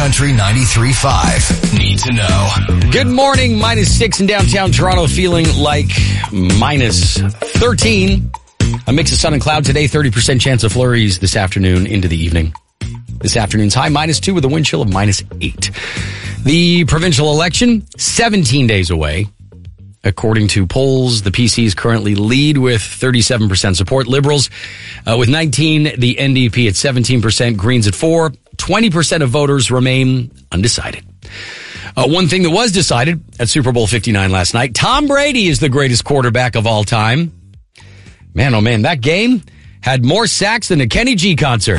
Country 93.5. Need to know. Good morning. -6 in downtown Toronto, feeling like -13. A mix of sun and cloud today, 30% chance of flurries this afternoon into the evening. This afternoon's high -2 with a wind chill of -8. The provincial election, 17 days away. According to polls, the PCs currently lead with 37% support. Liberals with 19, the NDP at 17%, Greens at 4. 20% of voters remain undecided. One thing that was decided at Super Bowl 59 last night, Tom Brady is the greatest quarterback of all time. Man, oh man, that game had more sacks than a Kenny G concert.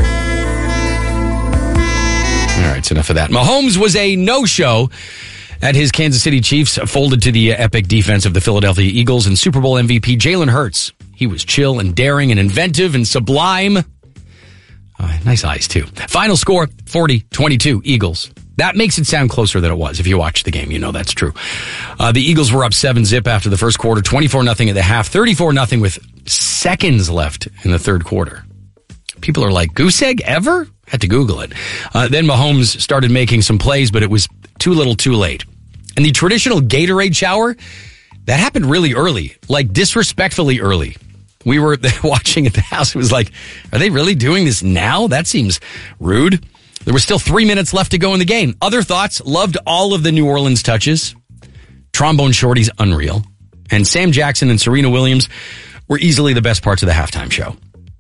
All right, it's enough of that. Mahomes was a no-show at his Kansas City Chiefs, folded to the epic defense of the Philadelphia Eagles, and Super Bowl MVP Jalen Hurts. He was chill and daring and inventive and sublime. Nice eyes, too. Final score, 40-22, Eagles. That makes it sound closer than it was. If you watch the game, you know that's true. The Eagles were up 7-zip after the first quarter, 24-0 at the half, 34-0 with seconds left in the third quarter. People are like, goose egg ever? Had to Google it. Then Mahomes started making some plays, but it was too little too late. And the traditional Gatorade shower, that happened really early, like disrespectfully early. We were watching at the house. It was like, are they really doing this now? That seems rude. There was still 3 minutes left to go in the game. Other thoughts, loved all of the New Orleans touches. Trombone Shorty's unreal. And Sam Jackson and Serena Williams were easily the best parts of the halftime show.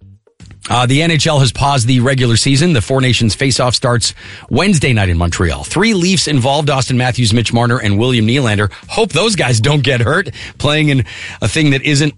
The NHL has paused the regular season. The Four Nations face-off starts Wednesday night in Montreal. 3 Leafs involved, Austin Matthews, Mitch Marner, and William Nylander. Hope those guys don't get hurt playing in a thing that isn't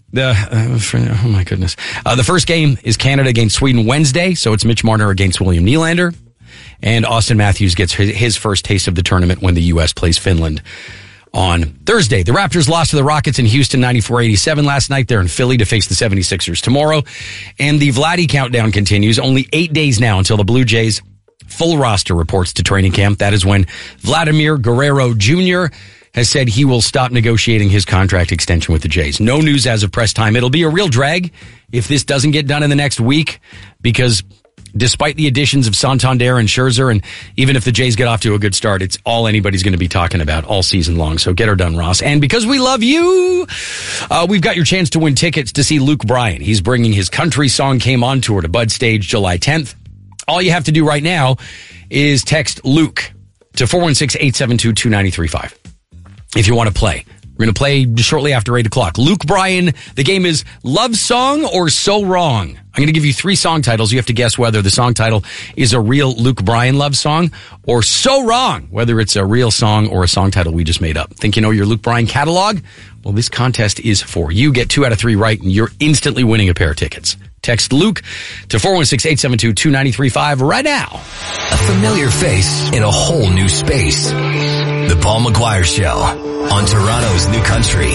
oh my goodness. The first game is Canada against Sweden Wednesday, so it's Mitch Marner against William Nylander. And Austin Matthews gets his first taste of the tournament when the U.S. plays Finland on Thursday. The Raptors lost to the Rockets in Houston 94-87 last night. They're in Philly to face the 76ers tomorrow. And the Vladdy countdown continues. Only 8 days now until the Blue Jays full roster reports to training camp. That is when Vladimir Guerrero Jr. has said he will stop negotiating his contract extension with the Jays. No news as of press time. It'll be a real drag if this doesn't get done in the next week, because despite the additions of Santander and Scherzer, and even if the Jays get off to a good start, it's all anybody's going to be talking about all season long. So get her done, Ross. And because we love you, we've got your chance to win tickets to see Luke Bryan. He's bringing his Country Song Came On tour to Bud Stage July 10th. All you have to do right now is text Luke to 416-872-2935 if you want to play. We're going to play shortly after 8 o'clock. Luke Bryan, the game is Love Song or So Wrong. I'm going to give you 3 song titles. You have to guess whether the song title is a real Luke Bryan love song, or So Wrong, whether it's a real song or a song title we just made up. Think you know your Luke Bryan catalog? Well, this contest is for you. Get 2 out of 3 right, and you're instantly winning a pair of tickets. Text Luke to 416-872-2935 right now. A familiar face in a whole new space. The Paul McGuire Show on Toronto's New Country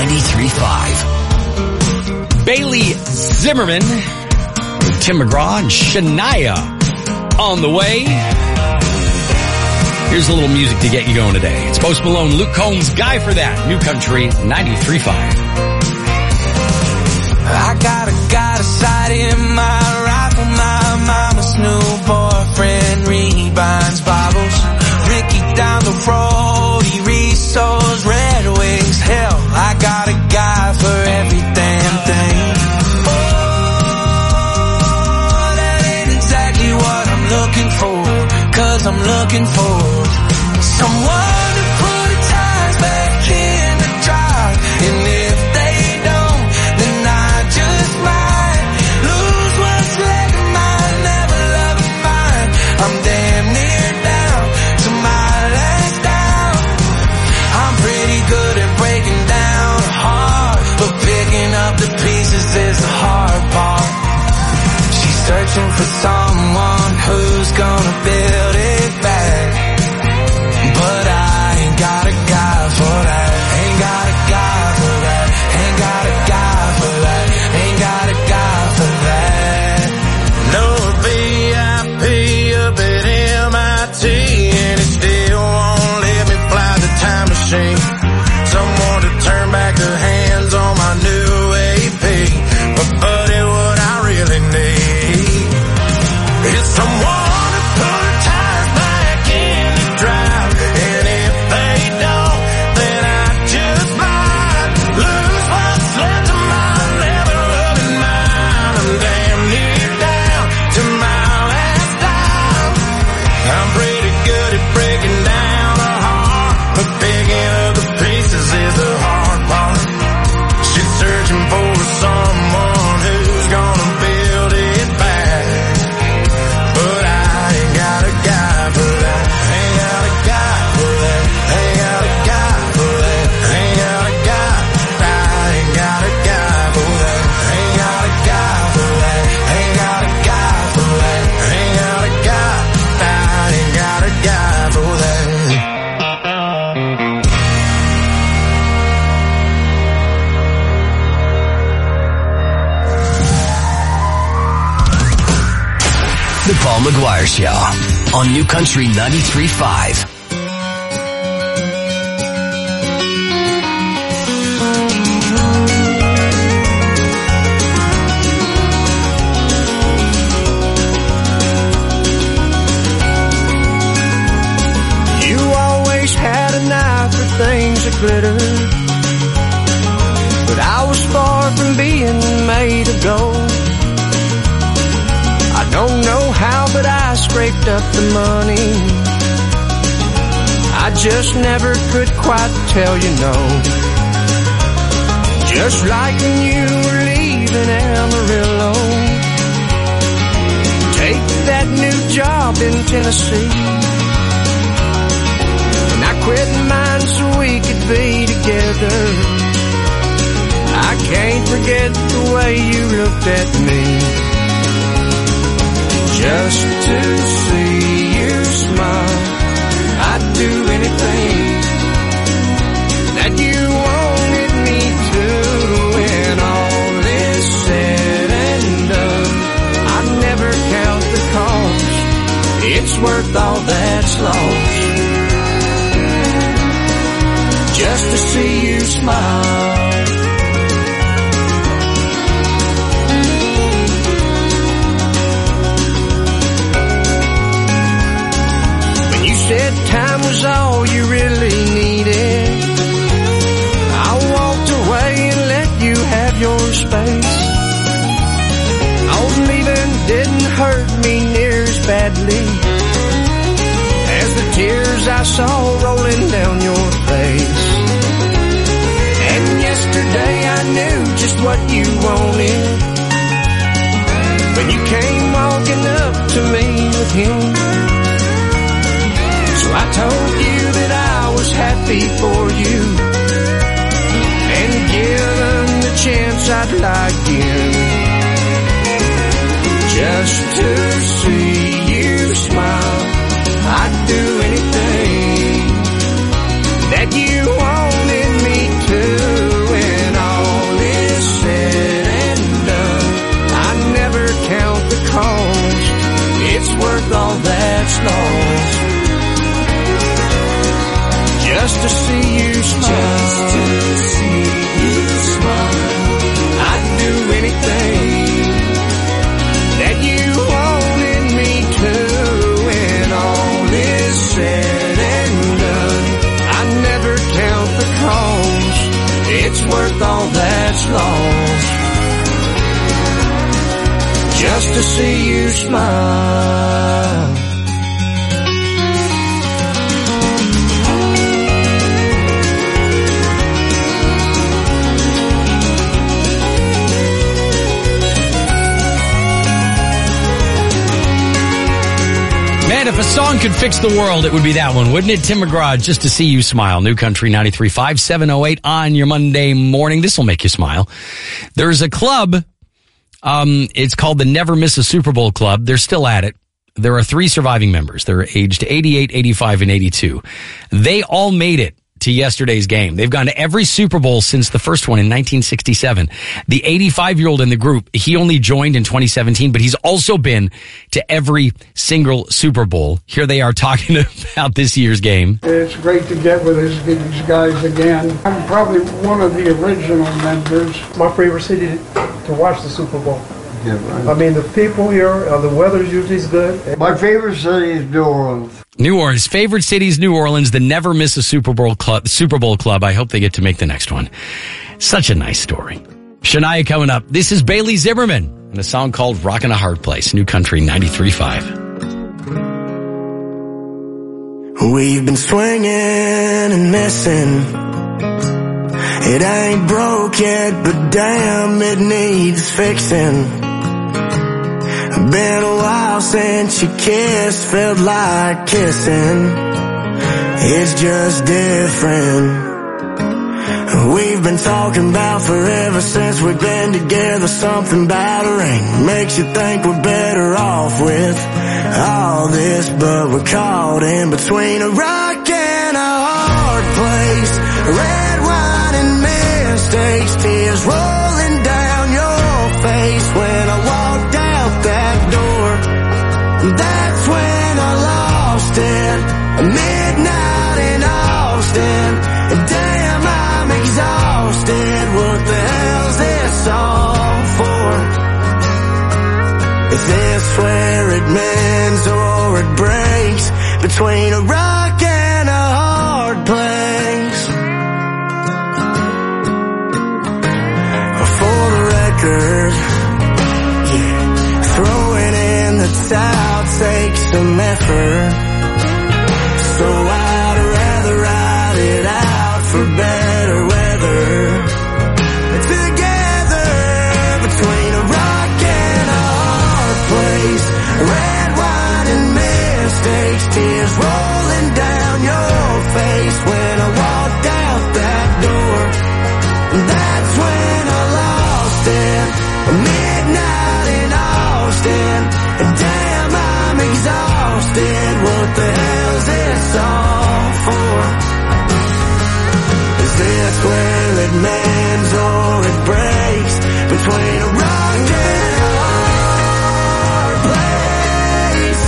93.5. Bailey Zimmerman, Tim McGraw, and Shania on the way. Here's a little music to get you going today. It's Post Malone, Luke Combs, Guy for That, New Country 93.5. I got a sight in my rifle. My mama's new boyfriend rebinds bottles. Ricky down the road, he resells Red Wings. Hell, I got a guy for every damn thing. Oh, that ain't exactly what I'm looking for. 'Cause I'm looking for someone to put the tires back in the drive. And if they don't, then I just might lose what's left of mine. Never loving mine. I'm damn near down to my last down. I'm pretty good at breaking down a heart, but picking up the pieces is the hard part. She's searching for someone who's gonna build it back, but I ain't got a guy for that. Ain't got a guy for that. Ain't got a guy for that. Ain't got a guy for that. No VIP up at MIT, and it still won't let me fly the time machine. Someone to turn back the hands on my new AP. But buddy, what I really need is someone to put The Paul McGuire Show on New Country 93.5. Had an eye for things that glitter, but I was far from being made of gold. I don't know how, but I scraped up the money. I just never could quite tell you no. Just like when you were leaving Amarillo, take that new job in Tennessee. Quit mine so we could be together. I can't forget the way you looked at me. Just to see you smile, I'd do anything that you wanted me to. When all is said and done, I'd never count the cost. It's worth all that's lost, just to see you smile. When you said time was all you really needed, I walked away and let you have your space. Oh, leaving didn't hurt me near as badly as the tears I saw rolling down your face. And yesterday I knew just what you wanted when you came walking up to me with him. So I told you that I was happy for you, and given the chance I'd like in, just to see you smile. I'd do anything that you wanted me to. When all is said and done, I never count the cost. It's worth all that's lost, just to see you smile. Just to see you smile. I'd do anything that you wanted me to. Said and done, I never count the cost. It's worth all that's lost, just to see you smile. Man, if a song could fix the world, it would be that one, wouldn't it? Tim McGraw, just to see you smile. New Country 93.5, 708 on your Monday morning. This will make you smile. There's a club. It's called the Never Miss a Super Bowl Club. They're still at it. There are 3 surviving members. They're aged 88, 85, and 82. They all made it to yesterday's game. They've gone to every Super Bowl since the first one in 1967. The 85-year-old in the group, he only joined in 2017, but he's also been to every single Super Bowl. Here they are talking about this year's game. It's great to get with these guys again. I'm probably one of the original members. My favorite city to watch the Super Bowl. Yeah, right. I mean, the people here, the weather's usually is good. My favorite city is New Orleans. New Orleans. Favorite city is New Orleans. The Never Miss a Super Bowl Club. I hope they get to make the next one. Such a nice story. Shania coming up. This is Bailey Zimmerman and a song called Rockin' a Hard Place. New Country 93.5. We've been swinging and missing. It ain't broke yet, but damn, it needs fixing. Been a while since you kissed, felt like kissing. It's just different. We've been talking about forever since we've been together. Something about a ring makes you think we're better off with all this, but we're caught in between a rock and a hard place. Red wine and mistakes, tears rolling down your face when I walked out that door. Damn, I'm exhausted. What the hell's this all for? Is this where it mends or it breaks? Between a rock and a hard place. For the record, yeah, throwing in the towel takes some effort. So I'd rather ride it out for better weather. Together, between a rock and a hard place. Red wine and mistakes, tears rolling down your face. When I walked out that door, that's when I lost it. Midnight in Austin. Damn, I'm exhausted. What the hell's this all for? Is this where it mends or it breaks? Between a rock and a hard place.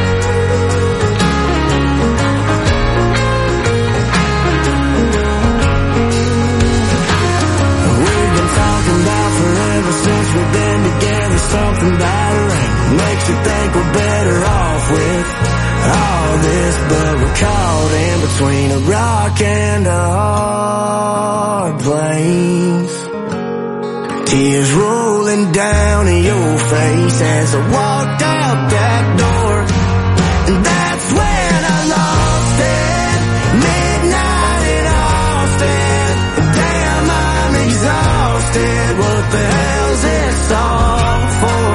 We've been talking about forever since we've been together. Something about a ring makes you think we're better off with all this, but we're caught in between a rock and a hard place. Tears rolling down your face as I walked out that door, and that's when I lost it. Midnight in Austin. Damn, I'm exhausted. What the hell's this all for?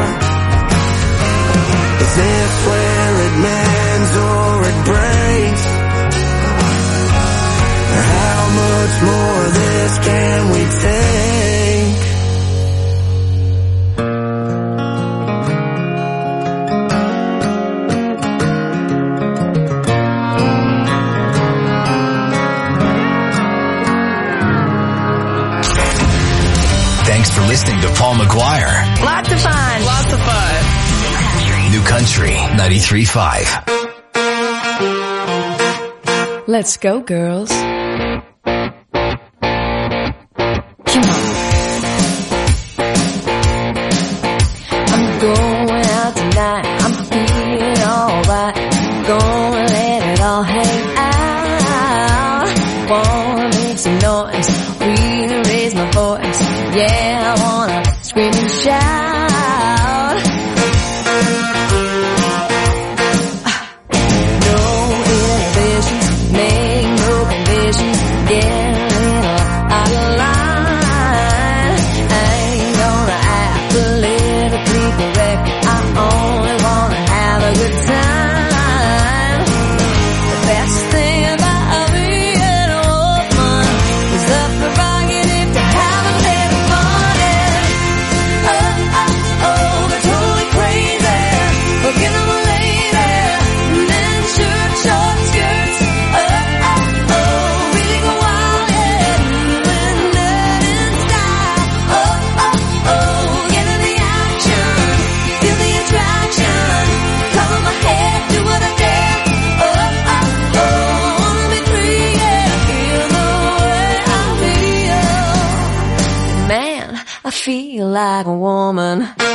Is this where it mends or it breaks? How much more of this can we take? Thanks for listening to Paul McGuire. Lots of fun. Lots of fun. New Country 93.5. Let's go, girls. Come on. I'm going out tonight. I'm feeling alright. Gonna let it all hang out. Wanna make some noise. Really raise my voice. Yeah, I wanna scream and shout. No inhibitions, make no conditions. Get a little out of line. I ain't gonna act politically correct. I only wanna have a good time. The best thing about being a woman is the prerogative to have a little fun. Oh, oh, oh, they're totally crazy. Looking at my lady. Men, shirt, short skirts. Oh, oh, oh, really go wild, yeah. When that in style. Oh, oh, oh, get in the action. Feel the attraction. Cover my head, do what I dare. Oh, oh, oh, wanna be free, yeah. Feel the way I feel. Man, I feel like a woman.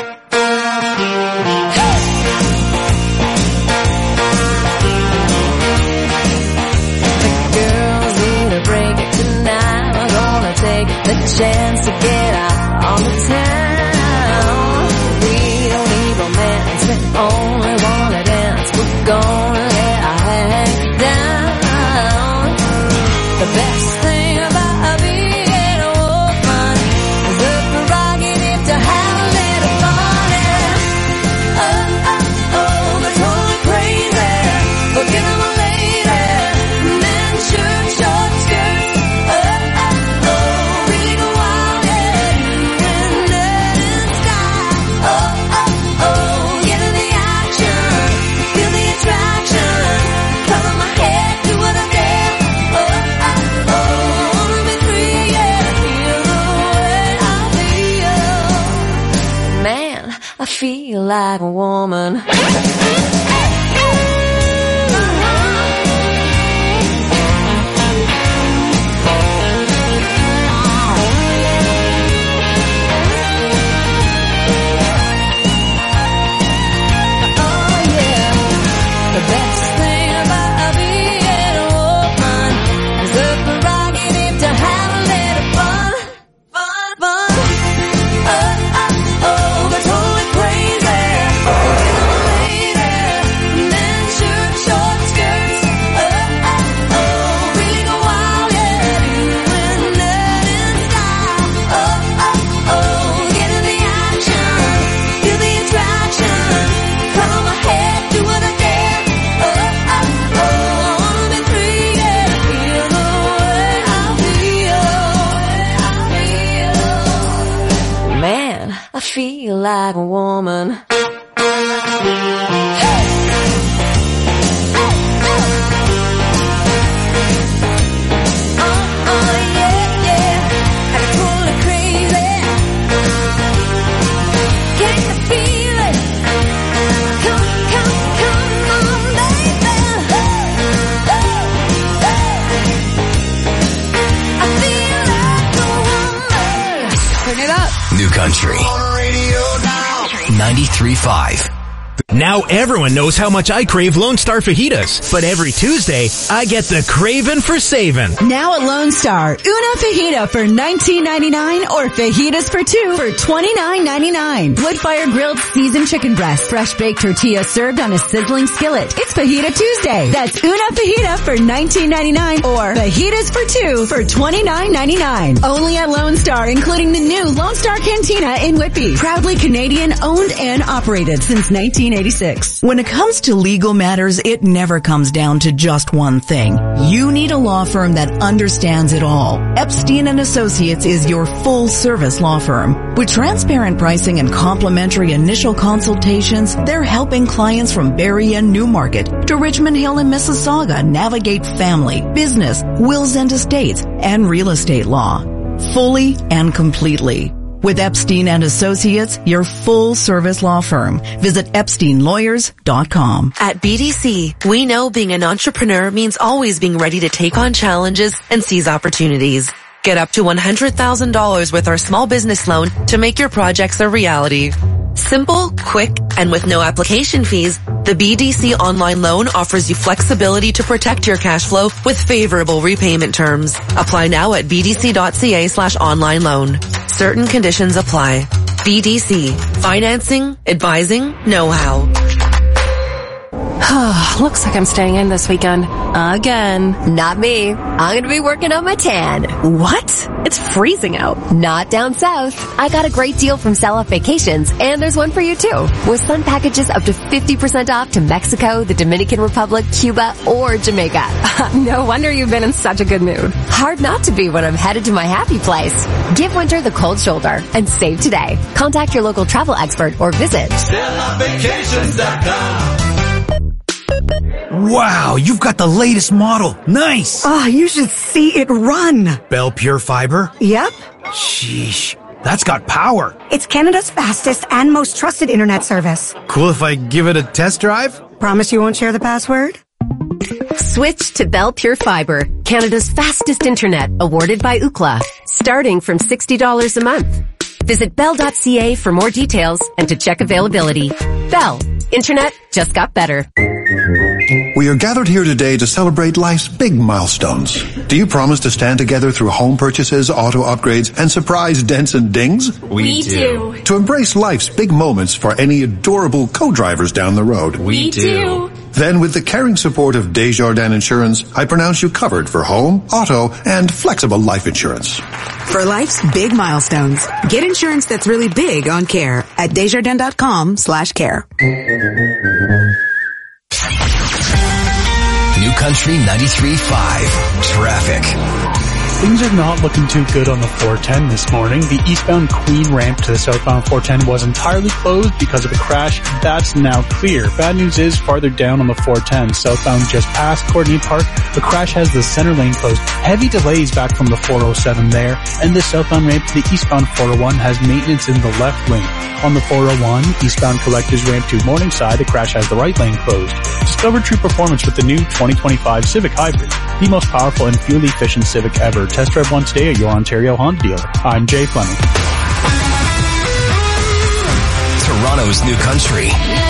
The girls need a break tonight. We're gonna take the chance to get out on the town. We don't need romance, we only wanna dance. We're gonna let our hang down. The best thing about being a woman is the prerogative to have a little fun. Oh, oh, oh, they're totally crazy. Looking at my lady. Men, shirt, short skirts. Oh, oh, oh, really go wild, yeah. When that in style. Oh, oh, oh, get in the action. Feel the attraction. Cover my head, do what I dare. Oh, oh, oh, wanna be free, yeah. Feel the way I feel. Man, I feel like a woman. like a woman. New Country 93.5. Now everyone knows how much I crave Lone Star fajitas, but every Tuesday, I get the craving for saving. Now at Lone Star, una fajita for $19.99 or fajitas for two for $29.99. Wood-fire grilled seasoned chicken breast, fresh baked tortilla served on a sizzling skillet. It's Fajita Tuesday. That's una fajita for $19.99 or fajitas for two for $29.99. Only at Lone Star, including the new Lone Star Cantina in Whitby. Proudly Canadian owned and operated since 1986. When it comes to legal matters, it never comes down to just one thing. You need a law firm that understands it all. Epstein & Associates is your full-service law firm. With transparent pricing and complimentary initial consultations, they're helping clients from Barrie and Newmarket to Richmond Hill and Mississauga navigate family, business, wills and estates, and real estate law. Fully and completely. With Epstein & Associates, your full-service law firm. Visit EpsteinLawyers.com. At BDC, we know being an entrepreneur means always being ready to take on challenges and seize opportunities. Get up to $100,000 with our small business loan to make your projects a reality. Simple, quick, and with no application fees, the BDC online loan offers you flexibility to protect your cash flow with favorable repayment terms. Apply now at bdc.ca/online loan. Certain conditions apply. BDC. Financing, advising, know-how. Looks like I'm staying in this weekend. Again. Not me. I'm going to be working on my tan. What? It's freezing out. Not down south. I got a great deal from Sell Off Vacations, and there's one for you too. With sun packages up to 50% off to Mexico, the Dominican Republic, Cuba, or Jamaica. No wonder you've been in such a good mood. Hard not to be when I'm headed to my happy place. Give winter the cold shoulder and save today. Contact your local travel expert or visit selloffvacations.com. Wow, you've got the latest model. Nice. Oh, you should see it run. Bell Pure Fiber? Yep. Sheesh, that's got power. It's Canada's fastest and most trusted internet service. Cool if I give it a test drive? Promise you won't share the password? Switch to Bell Pure Fiber, Canada's fastest internet, awarded by Ookla, starting from $60 a month. Visit bell.ca for more details and to check availability. Bell. Internet just got better. We are gathered here today to celebrate life's big milestones. Do you promise to stand together through home purchases, auto upgrades, and surprise dents and dings? We do. To embrace life's big moments for any adorable co-drivers down the road? We do. Then with the caring support of Desjardins Insurance, I pronounce you covered for home, auto, and flexible life insurance. For life's big milestones, get insurance that's really big on care at Desjardins.com/care. New Country 93.5. Traffic. Things are not looking too good on the 410 this morning. The eastbound Queen ramp to the southbound 410 was entirely closed because of a crash. That's now clear. Bad news is farther down on the 410, southbound just past Courtney Park, the crash has the center lane closed. Heavy delays back from the 407 there, and the southbound ramp to the eastbound 401 has maintenance in the left lane. On the 401, eastbound Collectors ramp to Morningside, the crash has the right lane closed. Discover true performance with the new 2025 Civic Hybrid, the most powerful and fuel-efficient Civic ever. Test drive one today at your Ontario Honda dealer. I'm Jay Fleming. Toronto's New Country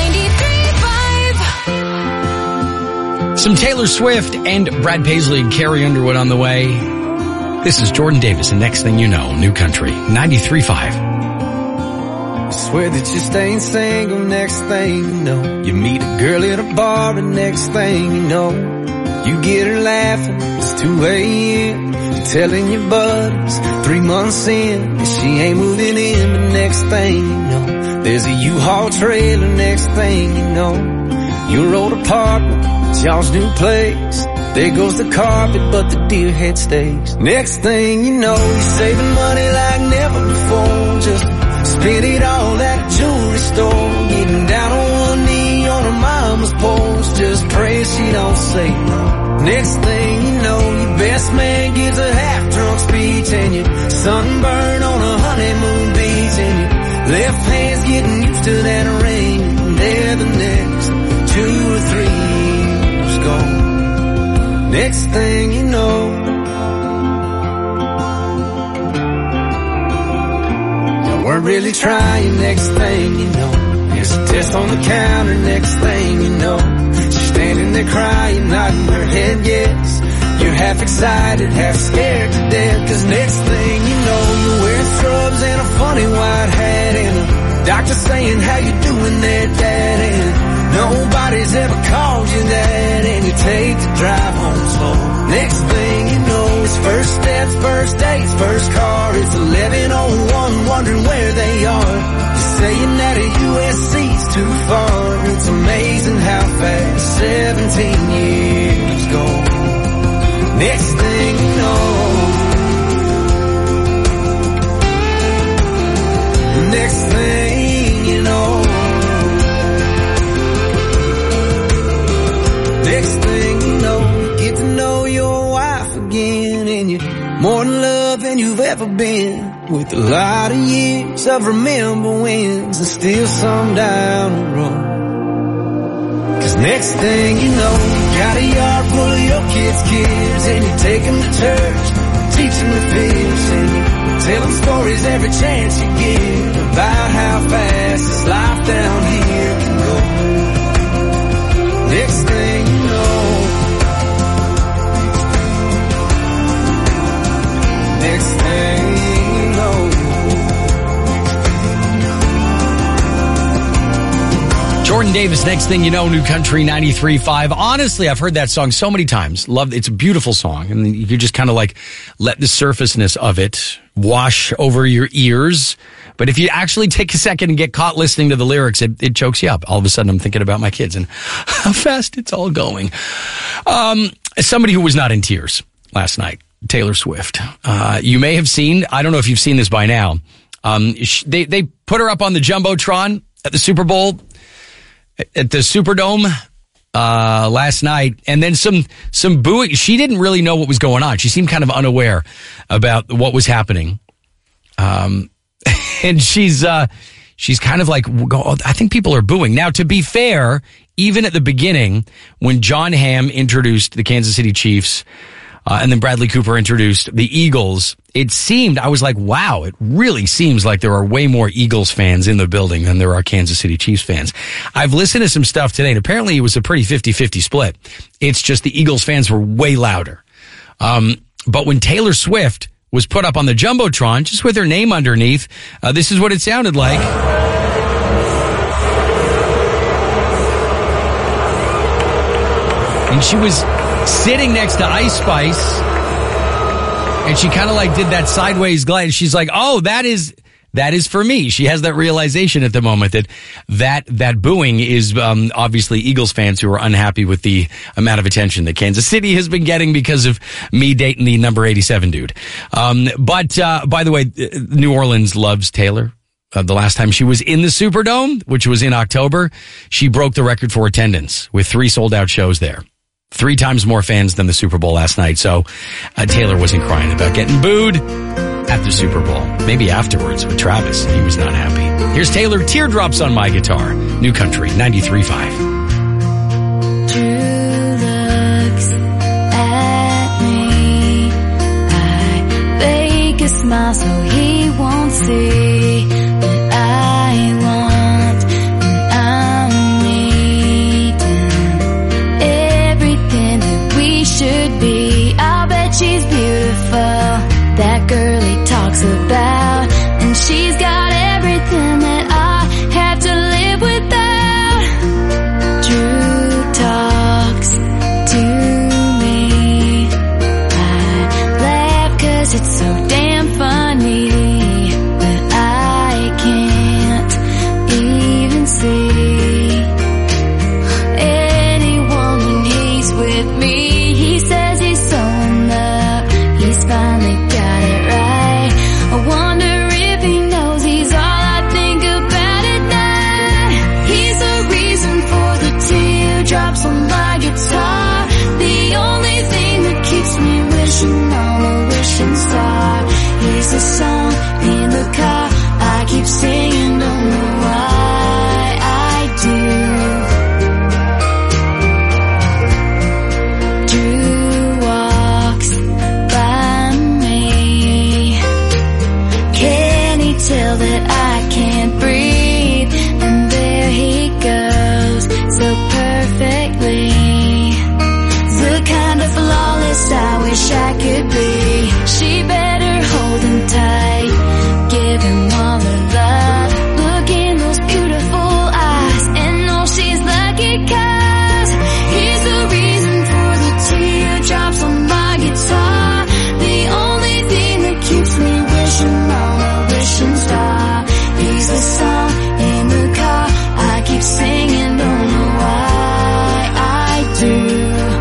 93.5. Some Taylor Swift and Brad Paisley and Carrie Underwood on the way. This is Jordan Davis, and next thing you know, New Country 93.5. Swear that you're staying single, next thing you know, you meet a girl at a bar, and next thing you know, you get her laughing, it's 2 a.m., you're telling your buddies 3 months in, that she ain't moving in, but next thing you know, there's a U-Haul trailer, next thing you know, your old apartment, it's y'all's new place, there goes the carpet, but the deer head stays, next thing you know, you're saving money like never before, just Spent it all at a jewelry store, getting down on one knee on her mama's porch, just pray she don't say no. Next thing you know, your best man gives a half-drunk speech, and you sunburn on a honeymoon beach, and your left hand's getting used to that ring, and there the next 2 or 3 years go. Next thing you know, weren't really trying. Next thing you know, there's a test on the counter. Next thing you know, she's standing there crying, nodding her head yes. You're half excited, half scared to death, cause next thing you know, you're wearing scrubs and a funny white hat, and a doctor saying how you doing there, Dad, and nobody's ever called you that, and you take the drive home slow. Next thing you know, it's first steps, first dates, first car. It's 11:01, wondering where they are. You're saying that a USC's too far. It's amazing how fast 17 years go. Next thing you know, next thing you know, next thing you know, you get to know your wife again, and you're more in love than you've ever been, with a lot of years of remember wins and still some down the road. Cause next thing you know, you got a yard full of your kids' and you take them to church, teach them to fish, and you tell them stories every chance you get about how fast this life down here can go. Next thing you know, next thing you know, Jordan Davis, Next Thing You Know, New Country 93.5. Honestly, I've heard that song so many times. It's a beautiful song. And you just kind of like let the surfaceness of it wash over your ears. But if you actually take a second and get caught listening to the lyrics, it chokes you up. All of a sudden, I'm thinking about my kids and how fast it's all going. As somebody who was not in tears last night, Taylor Swift. You may have seen, I don't know if you've seen this by now. They put her up on the Jumbotron at the Super Bowl, at the Superdome, last night, and then some booing. She didn't really know what was going on. She seemed kind of unaware about what was happening. And she's kind of like, I think people are booing. Now, to be fair, even at the beginning, when John Hamm introduced the Kansas City Chiefs, and then Bradley Cooper introduced the Eagles, it seemed, I was like, wow, it really seems like there are way more Eagles fans in the building than there are Kansas City Chiefs fans. I've listened to some stuff today, and apparently it was a pretty 50-50 split. It's just the Eagles fans were way louder. But when Taylor Swift was put up on the Jumbotron, just with her name underneath, this is what it sounded like. And she was sitting next to Ice Spice, and she kind of like did that sideways glide. She's like, oh, that is for me. She has that realization at the moment that booing is obviously Eagles fans who are unhappy with the amount of attention that Kansas City has been getting because of me dating the number 87 dude. But by the way, New Orleans loves Taylor. The last time she was in the Superdome, which was in October, she broke the record for attendance with 3 sold-out shows there. 3 times more fans than the Super Bowl last night. So Taylor wasn't crying about getting booed at the Super Bowl. Maybe afterwards with Travis. He was not happy. Here's Taylor, Teardrops on My Guitar. New Country 93.5. True looks at me. I fake a smile so he won't see that I want, and I'm needing everything that we should be. I bet she's beautiful, that girl he talks about, and she's got everything that I have to live without. Drew talks to me. I laugh 'cause it's so damn funny, but I can't even see anyone when he's with me. He says he's so in love, he's finally got it right. I wonder if he knows he's all I've He's the song in the car I keep singing, don't know why I do. Drew walks by me. Can he tell that I can't breathe? And there he goes, so perfectly. The kind of flawless I wish I could be. She better hold him tight, give him all the love. Look in those beautiful eyes and know she's lucky 'cause he's the reason for the teardrops on my guitar. The only thing that keeps me wishing on a wishing star. He's the song in the car I keep singing, don't know why I do.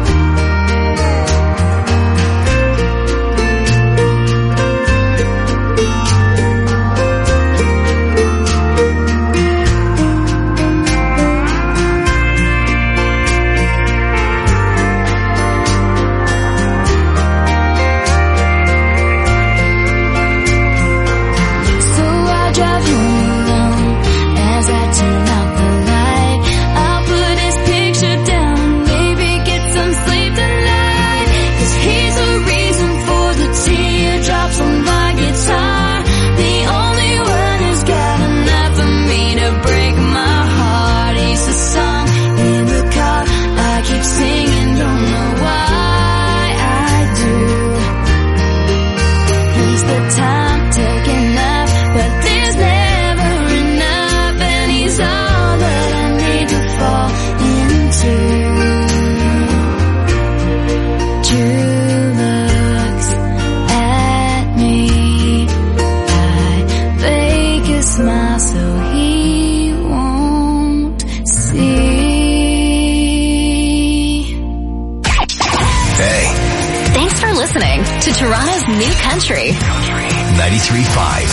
To Toronto's New Country 93.5.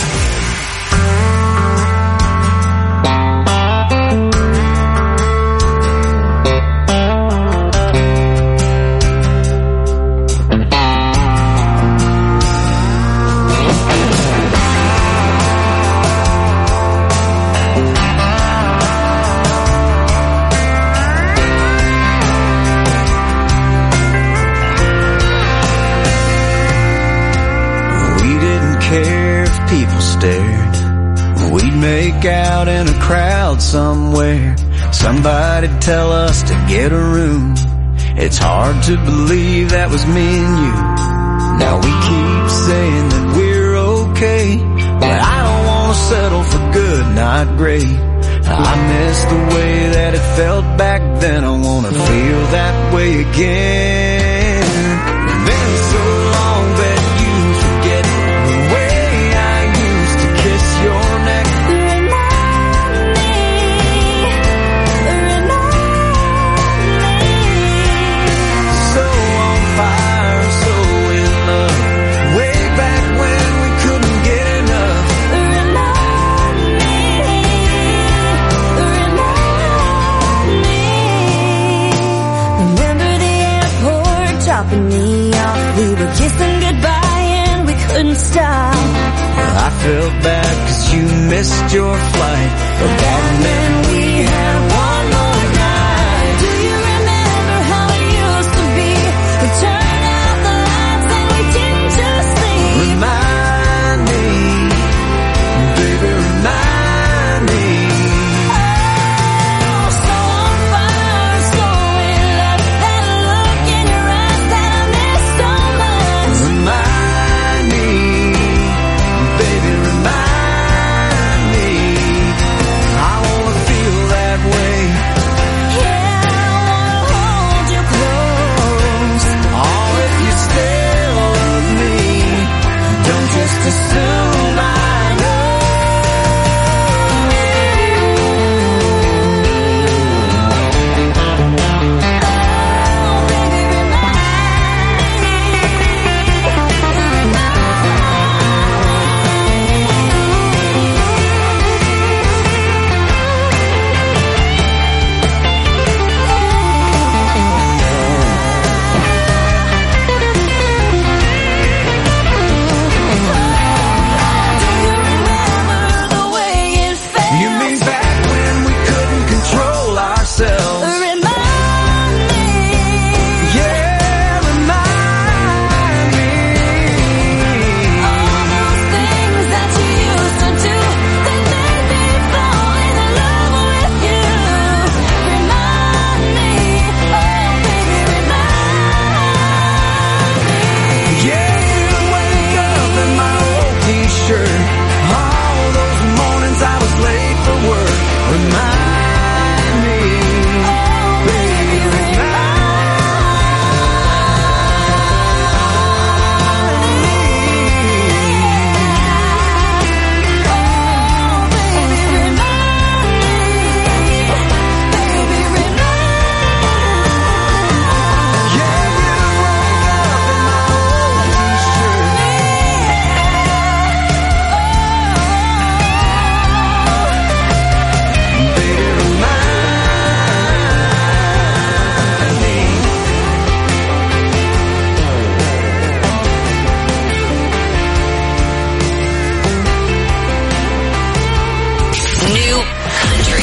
We'd make out in a crowd somewhere. Somebody'd tell us to get a room. It's hard to believe that was me and you. Now we keep saying that we're okay, but I don't want to settle for good, not great. I miss the way that it felt back then. I want to feel that way again. It's been so long that you forget the way I used to kiss your neck. So on fire, so in love, way back when we couldn't get enough. Remember the airport dropping me off. We were kissing goodbye and we couldn't stop. I felt bad 'cause you missed your flight, but that meant we had one more night. Do you remember how it used to be? We turned out the lights and we didn't just leave. Remind me, baby, remind me. Oh, so on fire, so in love. That look in your eyes that I miss so much. Remind me, baby, remind me. I wanna feel that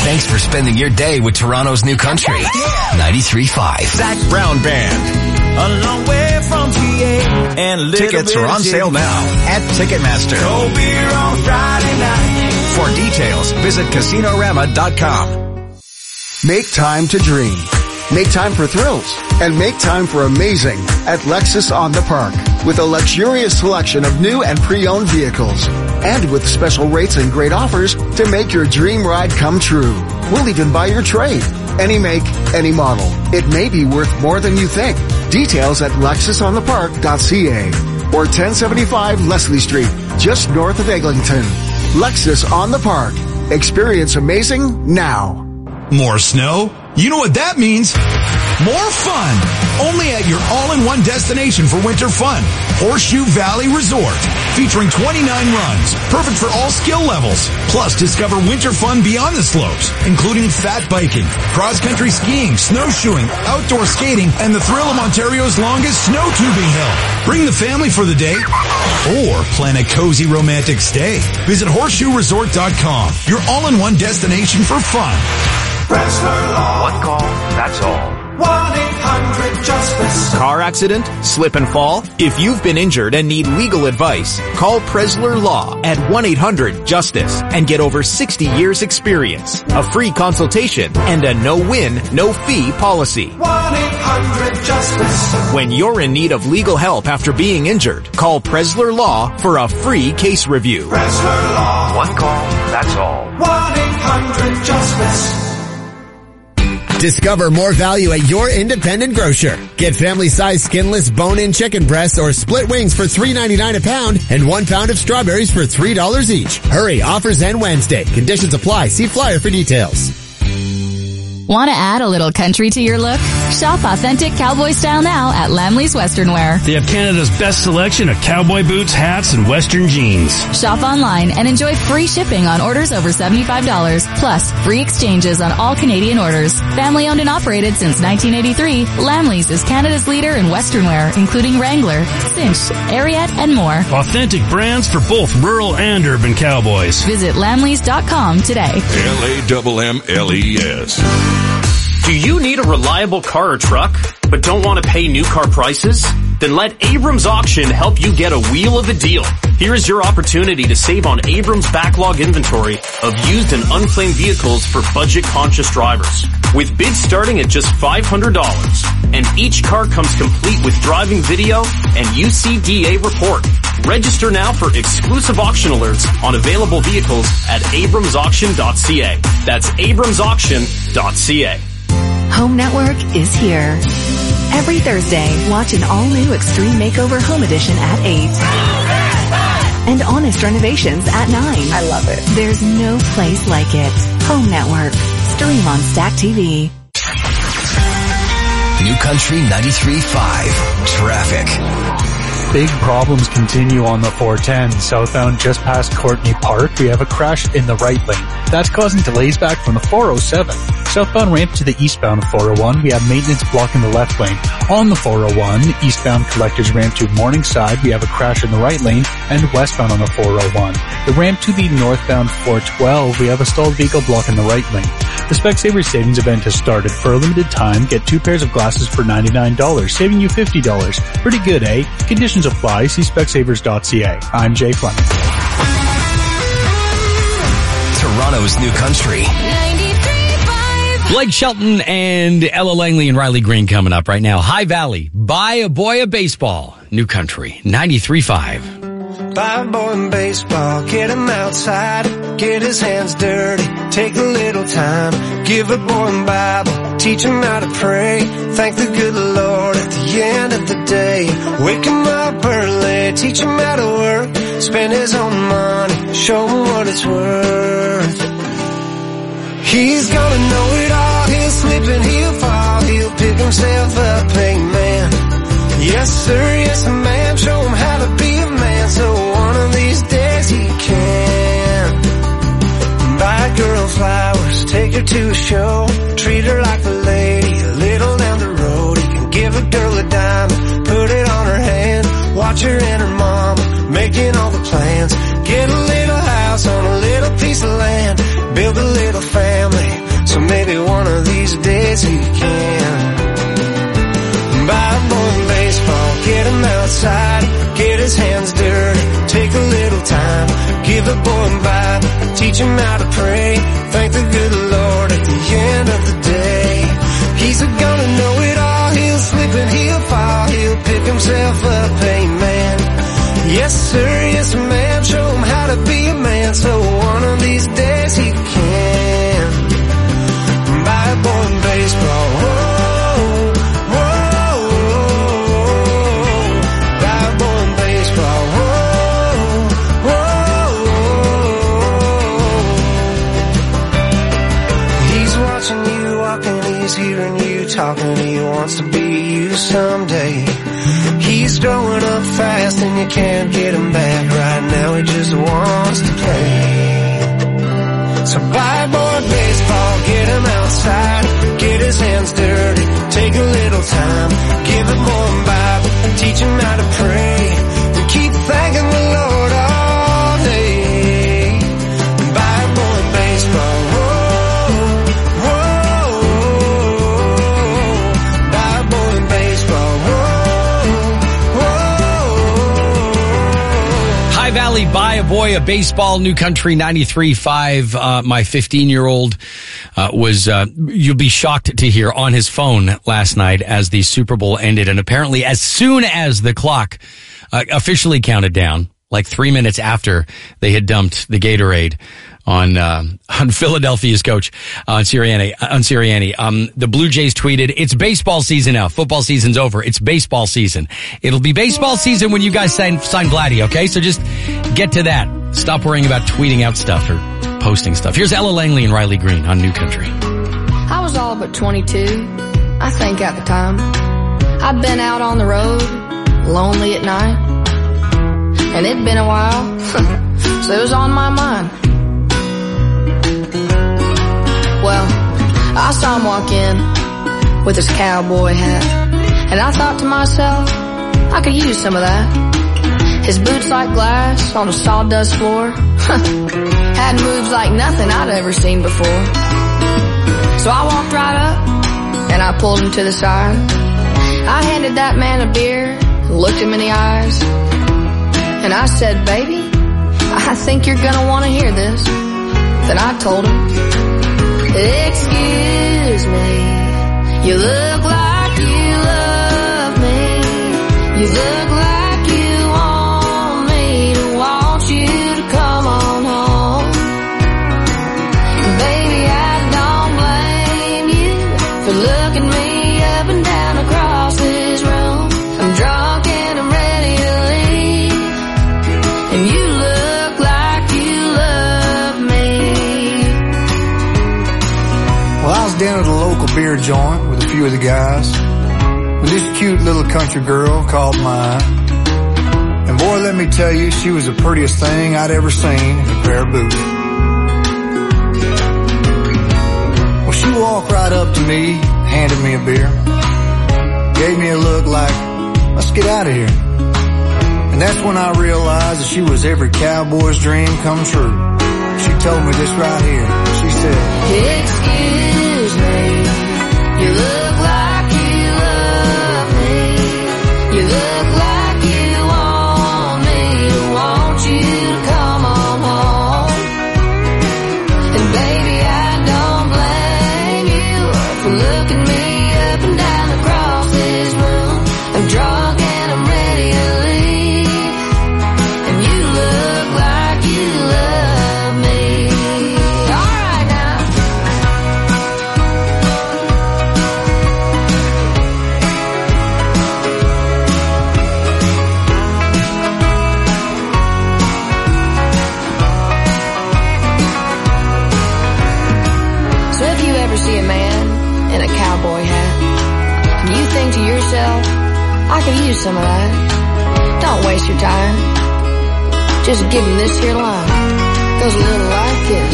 Thanks for spending your day with Toronto's New Country. 93.5. Zach Brown Band. A long way from TA and Tickets are on sale now at Ticketmaster. Cold beer on Friday night. For details, visit Casinorama.com. Make time to dream. Make time for thrills. And make time for amazing at Lexus on the Park. With a luxurious selection of new and pre-owned vehicles. And with special rates and great offers to make your dream ride come true. We'll even buy your trade. Any make, any model. It may be worth more than you think. Details at lexusonthepark.ca or 1075 Leslie Street, just north of Eglinton. Lexus on the Park. Experience amazing now. More snow? You know what that means. More fun. Only at your all-in-one destination for winter fun. Horseshoe Valley Resort. Featuring 29 runs. Perfect for all skill levels. Plus, discover winter fun beyond the slopes, including fat biking, cross-country skiing, snowshoeing, outdoor skating, and the thrill of Ontario's longest snow tubing hill. Bring the family for the day or plan a cozy romantic stay. Visit horseshoeresort.com. Your all-in-one destination for fun. Pressler Law. One call, that's all. 1-800-JUSTICE. Car accident? Slip and fall? If you've been injured and need legal advice, call Pressler Law at 1-800-JUSTICE and get over 60 years experience, a free consultation, and a no-win, no-fee policy. 1-800-JUSTICE. When you're in need of legal help after being injured, call Pressler Law for a free case review. Pressler Law. One call, that's all. 1-800-JUSTICE. Discover more value at your independent grocer. Get family-sized skinless bone-in chicken breasts or split wings for $3.99 a pound and 1 pound of strawberries for $3 each. Hurry, offers end Wednesday. Conditions apply. See flyer for details. Want to add a little country to your look? Shop authentic cowboy style now at Lamley's Western Wear. They have Canada's best selection of cowboy boots, hats, and Western jeans. Shop online and enjoy free shipping on orders over $75, plus free exchanges on all Canadian orders. Family owned and operated since 1983, Lamley's is Canada's leader in Western wear, including Wrangler, Cinch, Ariat, and more. Authentic brands for both rural and urban cowboys. Visit lamleys.com today. LAMMLES. Do you need a reliable car or truck, but don't want to pay new car prices? Then let Abrams Auction help you get a wheel of the deal. Here is your opportunity to save on Abrams' backlog inventory of used and unclaimed vehicles for budget-conscious drivers. With bids starting at just $500, and each car comes complete with driving video and UCDA report. Register now for exclusive auction alerts on available vehicles at abramsauction.ca. That's abramsauction.ca. Home Network is here. Every Thursday, watch an all-new Extreme Makeover Home Edition at 8. And Honest Renovations at 9. I love it. There's no place like it. Home Network. Stream on Stack TV. New Country 93.5. Traffic. Big problems continue on the 410 southbound just past Courtney Park. We have a crash in the right lane. That's causing delays back from the 407. Southbound ramp to the eastbound 401. We have maintenance blocking the left lane. On the 401, eastbound collectors ramp to Morningside. We have a crash in the right lane and westbound on the 401. The ramp to the northbound 412. We have a stalled vehicle blocking the right lane. The Specsavers savings event has started. For a limited time, get 2 pairs of glasses for $99, saving you $50. Pretty good, eh? Conditions apply. See Specsavers.ca. I'm Jay Fleming. Toronto's New Country. Blake Shelton and Ella Langley and Riley Green coming up right now. High Valley, buy a boy a baseball. New Country, 93.5. Buy a boy in baseball, get him outside, get his hands dirty, take a little time, give a boy a Bible, teach him how to pray, thank the good Lord at the end of the day, wake him up early, teach him how to work, spend his own money, show him what it's worth. He's gonna know it all, he'll slip and he'll fall, he'll pick himself up, amen. Yes sir, yes ma'am, show him how to be a man, so one of these days he can. Buy a girl flowers, take her to a show, treat her like a lady, a little down the road. He can give a girl a diamond, put it on her hand, watch her and her mama, making all the plans. Get a little house on a little piece of land, build a little family, as he can. Buy a boy in baseball, get him outside, get his hands dirty, take a little time, give a boy a Bible, teach him how to pray, thank the good Lord at the end of the day. He's gonna know it all, he'll slip and he'll fall, he'll pick himself up, amen. Yes sir, yes ma'am, show him how to be a man, so one of these days he can. Buy a boy in baseball, whoa, whoa, buy a boy in baseball, whoa, whoa. He's watching you walking, he's hearing you talking, he wants to be you someday. He's growing up fast and you can't get him back. Right now he just wants to play. So buy a boy baseball, get him outside, get his hands dirty, take a little time, give him more Bible, teach him how to pray, and keep thanking the Lord all day. Buy a boy baseball, whoa, whoa, buy a boy baseball, High Valley, Buy a Boy a Baseball, New Country 93.5. My 15-year-old you'll be shocked to hear, on his phone last night as the Super Bowl ended. And apparently as soon as the clock officially counted down, like 3 minutes after they had dumped the Gatorade on Philadelphia's coach, on Sirianni. The Blue Jays tweeted, "It's baseball season now. Football season's over. It's baseball season. It'll be baseball season when you guys sign Vladdy, okay? So just get to that. Stop worrying about tweeting out stuff or posting stuff." Here's Ella Langley and Riley Green on New Country. I was all but 22, I think at the time. I'd been out on the road, lonely at night, and it'd been a while, so it was on my mind. Well, I saw him walk in with his cowboy hat, and I thought to myself, I could use some of that. His boots like glass on a sawdust floor, had moves like nothing I'd ever seen before. So I walked right up, and I pulled him to the side. I handed that man a beer, looked him in the eyes, and I said, "Baby, I think you're gonna want to hear this." Then I told him, "Excuse me, you look like you love me. You look like you want me to want you to come on home. Baby, I don't blame you for looking me up and down across this room. I'm drunk and I'm ready to leave, and you look like you love me." Well, I was down at a local beer joint with a few of the guys, with this cute little country girl called mine. And boy, let me tell you, she was the prettiest thing I'd ever seen in a pair of boots. Well, she walked right up to me, handed me a beer, gave me a look like, "Let's get out of here." And that's when I realized that she was every cowboy's dream come true. She told me this right here. She said, "Excuse me, you look like you love me. You look like you want me to want you to come on home. And baby, I don't blame you for looking me up and down across this room. I'm drunk and I'm ready to leave, and you look like you love me." All right now. So if you ever see a man in a cowboy hat, and you think to yourself, "I could use some of that," don't waste your time. Just give him this here line. Goes a little like this.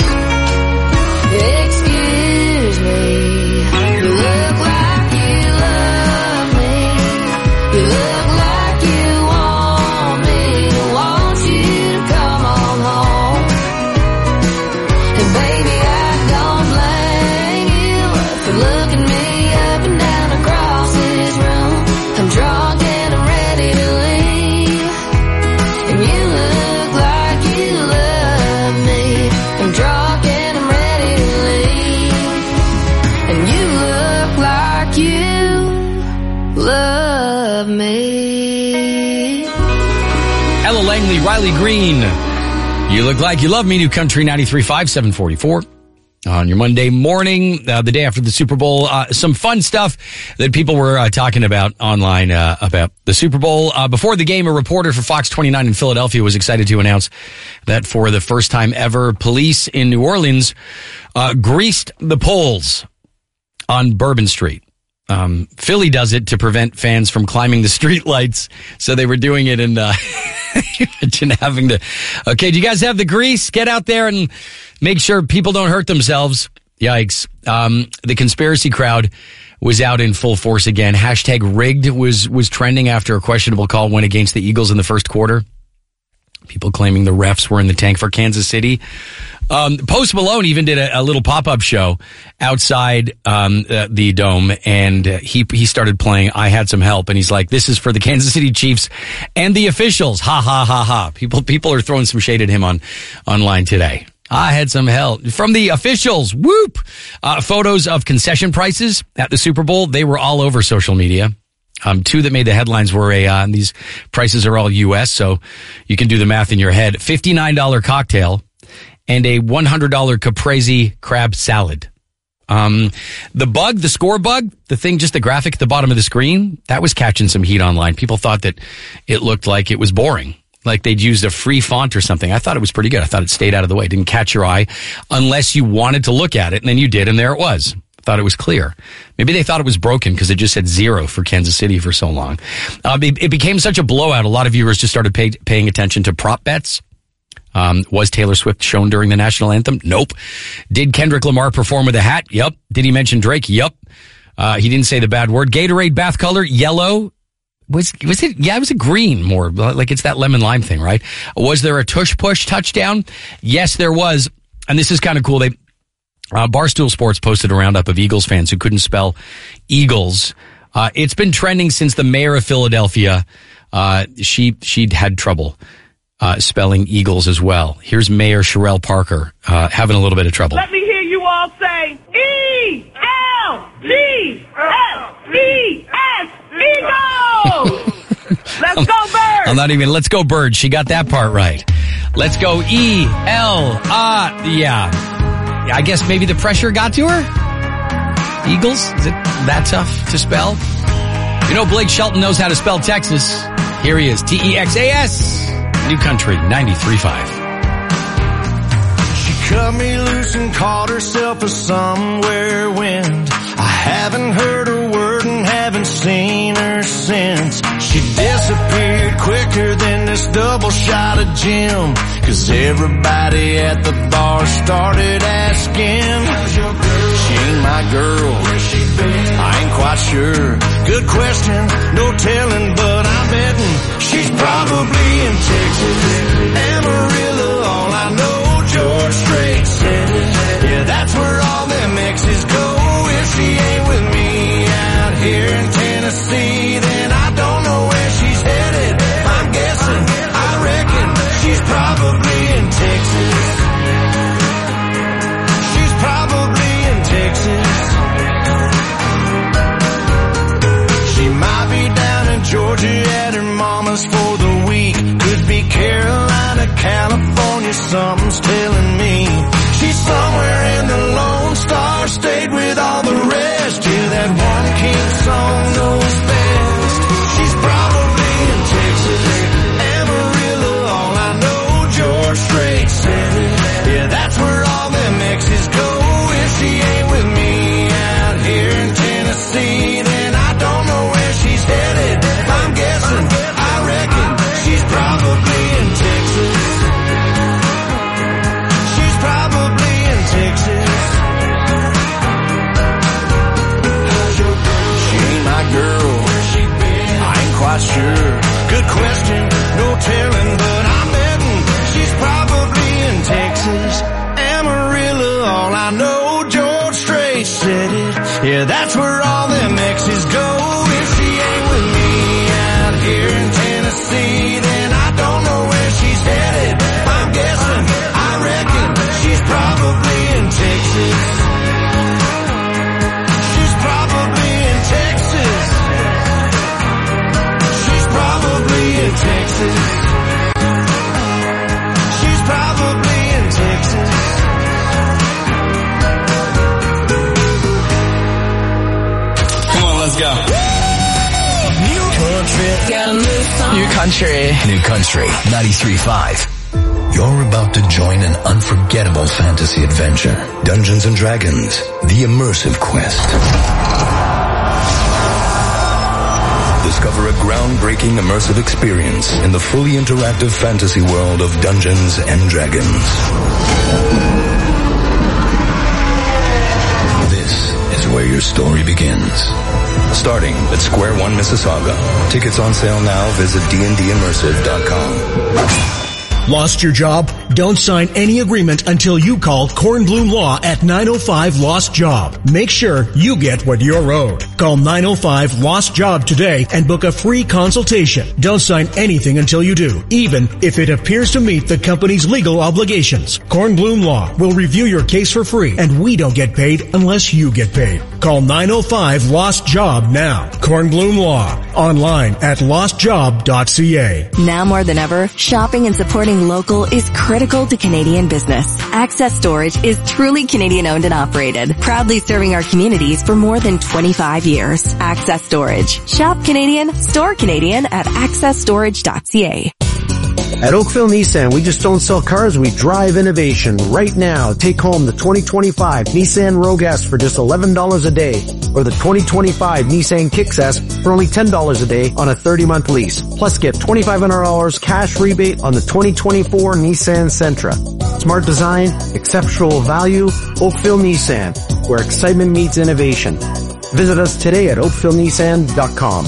"Excuse me, you look like you love me. You look like you want me to want you to come on home. And baby, I don't blame you for looking me Riley Green. You look like you love me. New Country 93.5, 744. On your Monday morning, the day after the Super Bowl, some fun stuff that people were talking about online about the Super Bowl. Before the game, a reporter for Fox 29 in Philadelphia was excited to announce that for the first time ever, police in New Orleans greased the poles on Bourbon Street. Philly does it to prevent fans from climbing the street lights, so they were doing it in imagine having to, okay, do you guys have the grease? Get out there and make sure people don't hurt themselves. Yikes. The conspiracy crowd was out in full force again. Hashtag rigged was trending after a questionable call went against the Eagles in the first quarter. People claiming the refs were in the tank for Kansas City. Post Malone even did a little pop-up show outside the Dome, and he started playing I Had Some Help, and he's like, this is for the Kansas City Chiefs and the officials. Ha, ha, ha, ha. People are throwing some shade at him online today. I had some help from the officials. Whoop! Photos of concession prices at the Super Bowl, they were all over social media. Two that made the headlines were and these prices are all U.S., so you can do the math in your head. $59 cocktail and a $100 caprese crab salad. The score bug, the thing, just the graphic at the bottom of the screen, that was catching some heat online. People thought that it looked like it was boring, like they'd used a free font or something. I thought it was pretty good. I thought it stayed out of the way. It didn't catch your eye unless you wanted to look at it, and then you did, and there it was. Thought it was clear. Maybe they thought it was broken because it just said 0 for Kansas City for so long. It became such a blowout. A lot of viewers just started paying attention to prop bets. Was Taylor Swift shown during the national anthem? Nope. Did Kendrick Lamar perform with a hat? Yep. Did he mention Drake? Yep. He didn't say the bad word. Gatorade bath color, yellow. Was it? Yeah, it was a green more. Like it's that lemon lime thing, right? Was there a tush push touchdown? Yes, there was. And this is kind of cool. Barstool Sports posted a roundup of Eagles fans who couldn't spell Eagles. It's been trending since the mayor of Philadelphia. She'd had trouble spelling Eagles as well. Here's Mayor Sherelle Parker having a little bit of trouble. Let me hear you all say E-L-G-S-E-S, Eagles! Let's go, Birds! Let's go, Birds. She got that part right. Let's go yeah. I guess maybe the pressure got to her? Eagles? Is it that tough to spell? You know, Blake Shelton knows how to spell Texas. Here he is. Texas. New Country 93.5. She cut me loose and called herself a somewhere wind. I haven't heard a word and haven't seen her since. She disappeared quicker than this double shot of gin. 'Cause everybody at the bar started asking, she ain't my girl, where's she been? I ain't quite sure. Good question, no telling, but I'm betting she's probably in Texas. Amarillo, all I know, George Strait said it. Yeah, that's where all them exes go. If she ain't with me out here in Tennessee, then I don't know where she's headed. I'm guessing, I reckon she's probably in Texas. She's probably in Texas. She might be down in Georgia at her mama's for the week. Could be Carolina, California, something's telling me. She's somewhere in the Lone Star State with all the rest. Yeah, that one King song knows best. She's probably in Texas. Amarillo, all I know, George Strait said it. Yeah, that's where all them exes go. If she ain't with me out here in Tennessee, then I don't know where she's headed. I'm guessing, I reckon she's probably in Texas. She's probably in Texas. She ain't my girl, I ain't quite sure. Good question, no telling, but I'm betting she's probably in Texas. Amarillo, all I know, George Strait said it. Yeah, that's where all them exes go. If she ain't with me out here in Tennessee, then I don't know where she's headed. I'm guessing, I reckon she's probably in Texas. She's probably in Texas. She's probably in Texas. New Country 93.5. You're about to join an unforgettable fantasy adventure. Dungeons and Dragons, the immersive quest. Discover a groundbreaking immersive experience in the fully interactive fantasy world of Dungeons and Dragons. This is where your story begins. Starting at Square One, Mississauga. Tickets on sale now. Visit dndimmersive.com. Lost your job? Don't sign any agreement until you call Kornblum Law at 905 Lost Job. Make sure you get what you're owed. Call 905 Lost Job today and book a free consultation. Don't sign anything until you do, even if it appears to meet the company's legal obligations. Kornblum Law will review your case for free, and we don't get paid unless you get paid. Call 905 Lost Job now. Kornblum Law. Online at lostjob.ca. Now more than ever, shopping and supporting local is critical to Canadian business. Access Storage is truly Canadian owned and operated, proudly serving our communities for more than 25 years. Access Storage. Shop Canadian, store Canadian at accessstorage.ca. At Oakville Nissan, we just don't sell cars, we drive innovation. Right now, take home the 2025 Nissan Rogue S for just $11 a day, or the 2025 Nissan Kicks S for only $10 a day on a 30-month lease. Plus, get $2,500 cash rebate on the 2024 Nissan Sentra. Smart design, exceptional value, Oakville Nissan, where excitement meets innovation. Visit us today at oakvillenissan.com.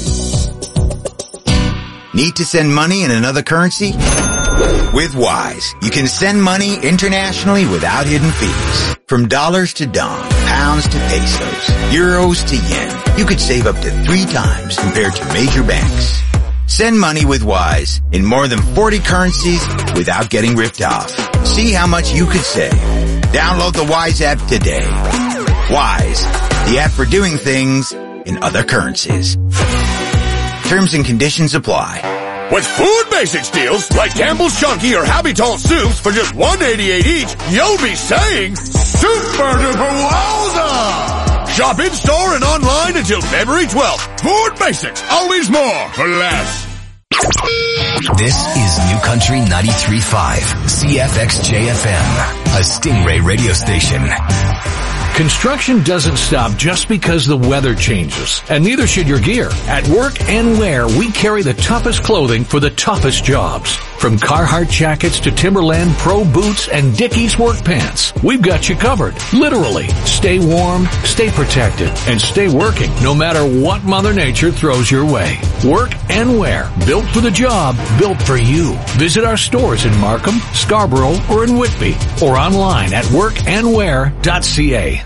Need to send money in another currency? With Wise, you can send money internationally without hidden fees. From dollars to dong, pounds to pesos, euros to yen, you could save up to 3 times compared to major banks. Send money with Wise in more than 40 currencies without getting ripped off. See how much you could save. Download the Wise app today. Wise, the app for doing things in other currencies. Terms and conditions apply. With Food Basics deals like Campbell's Chunky or Habitat soups for just $1.88 each, you'll be saying super duper wowza! Shop in store and online until February 12th. Food Basics, always more for less. This is New Country 93.5, CFXJ-FM, a Stingray radio station. Construction doesn't stop just because the weather changes, and neither should your gear. At Work and Wear, we carry the toughest clothing for the toughest jobs. From Carhartt jackets to Timberland Pro boots and Dickies work pants, we've got you covered. Literally. Stay warm, stay protected, and stay working no matter what Mother Nature throws your way. Work and Wear. Built for the job, built for you. Visit our stores in Markham, Scarborough, or in Whitby, or online at workandwear.ca.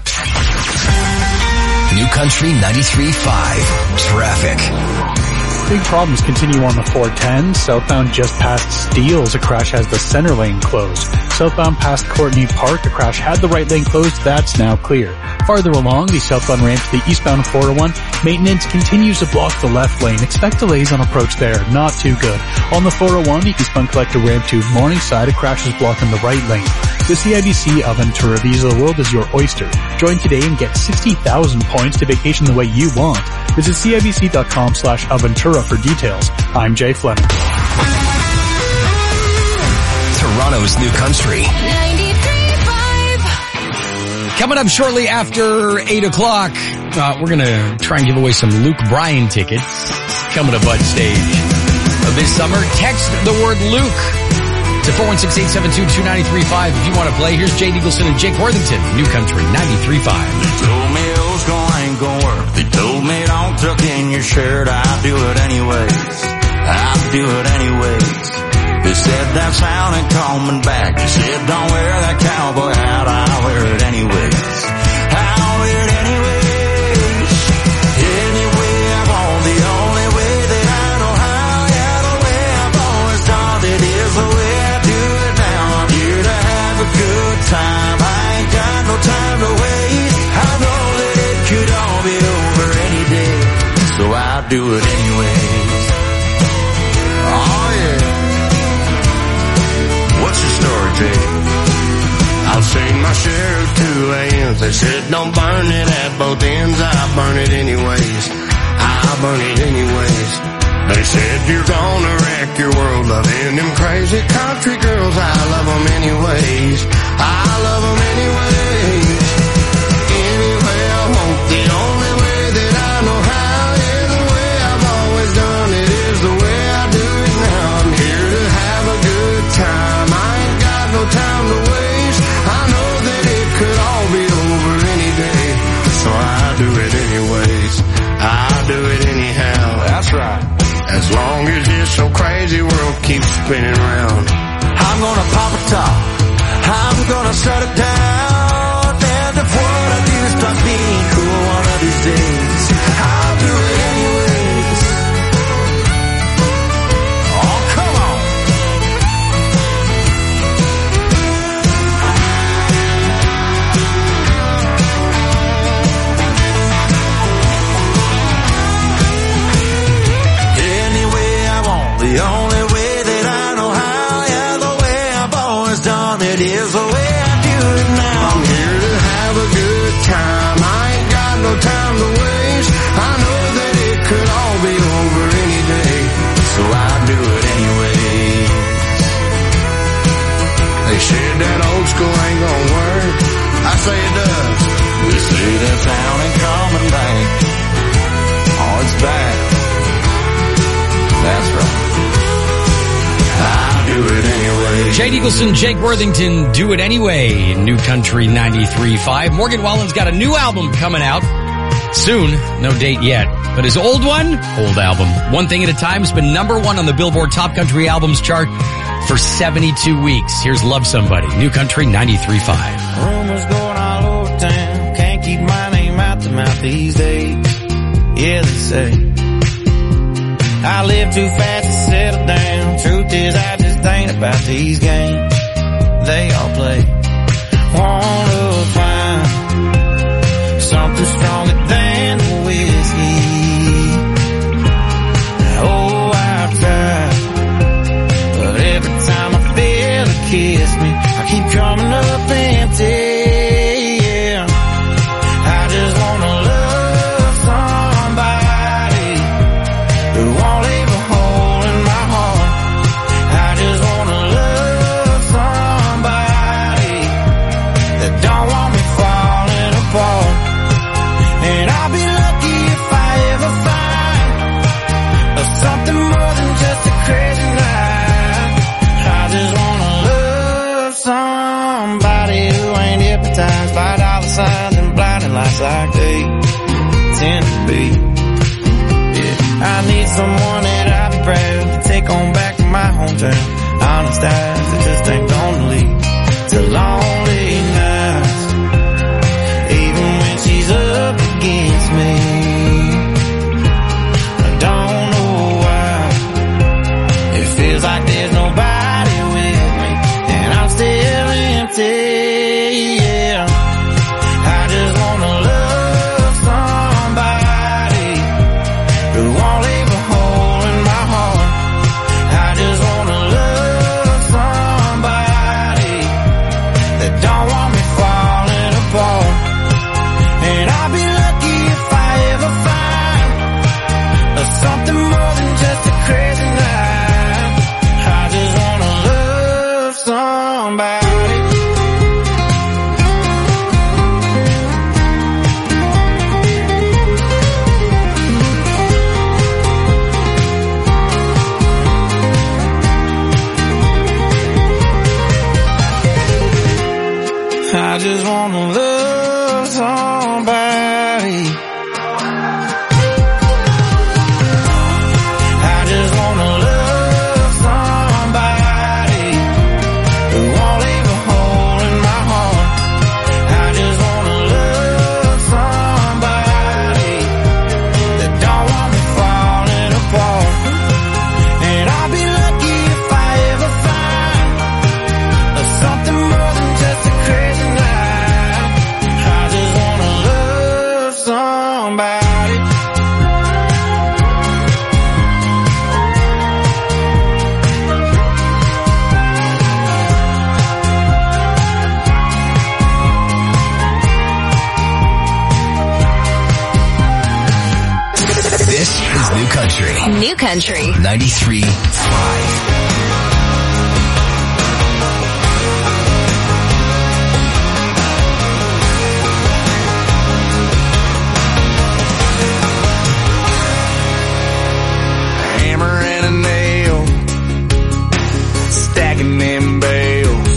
New Country 93.5 Traffic. Big problems continue on the 410. Southbound just past Steeles, a crash has the center lane closed. Southbound past Courtney Park, a crash had the right lane closed. That's now clear. Farther along, the southbound ramp to the eastbound 401, maintenance continues to block the left lane. Expect delays on approach there. Not too good. On the 401, the eastbound collector ramp to Morningside, a crash is blocking the right lane. The CIBC of Ventura Visa the World is your oyster. Join today and get 60,000 points to vacation the way you want. Visit CIBC.com/Aventura for details. I'm Jay Fleming. Toronto's New Country. 93.5. Coming up shortly after 8 o'clock, we're going to try and give away some Luke Bryan tickets coming to Bud Stage this summer. Text the word Luke to 416-872-2935 if you want to play. Here's Jade Eagleson and Jake Worthington, New Country 93.5. They told me old school ain't gonna work. They told me don't tuck in your shirt. I'll do it anyways. I'll do it anyways. They said that sound ain't coming back. They said don't wear that cowboy hat. I'll wear it anyways. I'll wear it anyways. Anyway, I'm on the only way that I know how. Yeah, the way I've always done it is the way I do it now. I'm here to have a good time. I ain't got no time to waste. I know that it could all be over any day, so I'll do it anyways. Oh yeah. What's your story, Jay? I'll sing my share of 2 a.m. They said don't burn it at both ends. I burn it anyways. I burn it anyways. They said you're gonna wreck your world loving them crazy country girls. I love them anyways. I love them anyways. Any way I want, the only way that I know how. Yeah, the way I've always done it is the way I do it now. I'm here to have a good time. I ain't got no time to waste. I know that it could all be over any day, so I do it anyways. I do it anyhow. That's right. As long as this so crazy world keeps spinning round, I'm gonna pop a top. I'm gonna shut it down. And if what I do starts being cool one of these days, I'll do it anyways. Oh, come on. Any way I want, the only way that I know how. Yeah, the way I've always done it is the way I do it now. I'm here to have a good time. I ain't got no time to waste. I know that it could all be over any day, so I do it anyways. They said that old school ain't gonna work. I say it does. They say that sound ain't coming back. Oh, it's back. That's right. I do it anyway. Jay Eagleson, Jake Worthington, Do It Anyway, New Country 93.5. Morgan Wallen's got a new album coming out soon. No date yet. But his old one, old album, One Thing at a Time, has been number one on the Billboard Top Country Albums chart for 72 weeks. Here's Love Somebody, New Country 93.5. Rumors going all over town. Can't keep my name out the mouth these days. Yeah, they say I live too fast to settle down. Truth is, I just ain't about these games they all play. Wanna find something stronger than the whiskey. Oh, I've tried, but every time I feel it kiss me, I keep coming up empty. Yeah, I just wanna love somebody who won't leave a hole in my heart. I just wanna love somebody that don't want me falling apart. And I'll be lucky if I ever find something more than just a crazy night. I just wanna love somebody who ain't hypnotized by dollar signs and blinding lights like they tend to be. I need someone that I'll be proud to take on back to my hometown. Honest eyes that just ain't gonna lead to lonely nights. Even when she's up against me, I don't know why. It feels like there's nobody with me, and I'm still empty. Yeah, I just wanna love somebody who won't leave a hole in my heart. I just wanna love somebody that don't want me falling apart. And I'll be lucky if I ever find something more than just a crazy night. I just wanna love somebody. I just wanna love somebody. I just wanna love somebody who won't leave a hole in my heart. I just wanna love somebody that don't want me falling apart. And I'll be lucky if I ever find something more than just a crazy night. I just wanna New Country 93.5. Stacking them bales.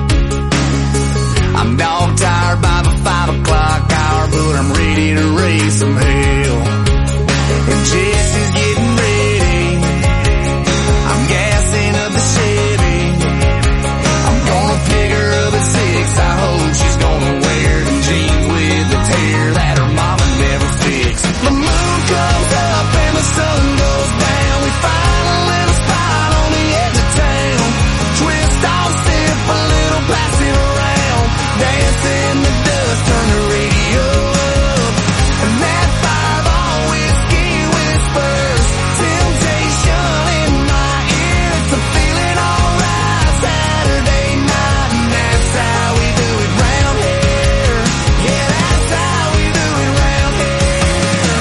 I'm dog tired by the 5 o'clock hour, but I'm ready to raise some hell. And Jesse's getting ready. I'm gassing up the Chevy. I'm gonna pick her up at 6. I hope she's gonna wear them jeans with the tear that her mama never fixed. The moon comes up and the sun goes down. We find a little spot on the edge of town. Twist off, step a little, pass it around. Dance in the dust, turn the radio up. And that 5-all whiskey whispers temptation in my ear. It's a feeling alright Saturday night, and that's how we do it round here. Yeah, that's how we do it round here.